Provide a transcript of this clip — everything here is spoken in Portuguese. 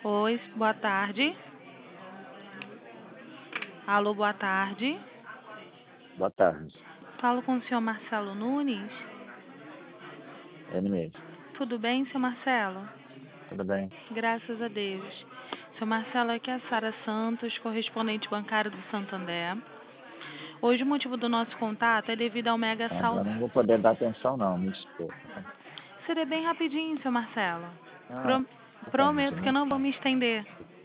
Oi, boa tarde. Alô, boa tarde. Boa tarde. Falo com o senhor Marcelo Nunes. É ele mesmo. Tudo bem, senhor Marcelo? Tudo bem? Graças a Deus. Senhor Marcelo, aqui é a Sara Santos, correspondente bancário do Santander. Hoje o motivo do nosso contato é devido ao mega Eu saldo. não vou poder dar atenção, não. Me desculpa. Serei bem rapidinho, senhor Marcelo. Ah, Pro- depende, Prometo que eu né? não vou me estender.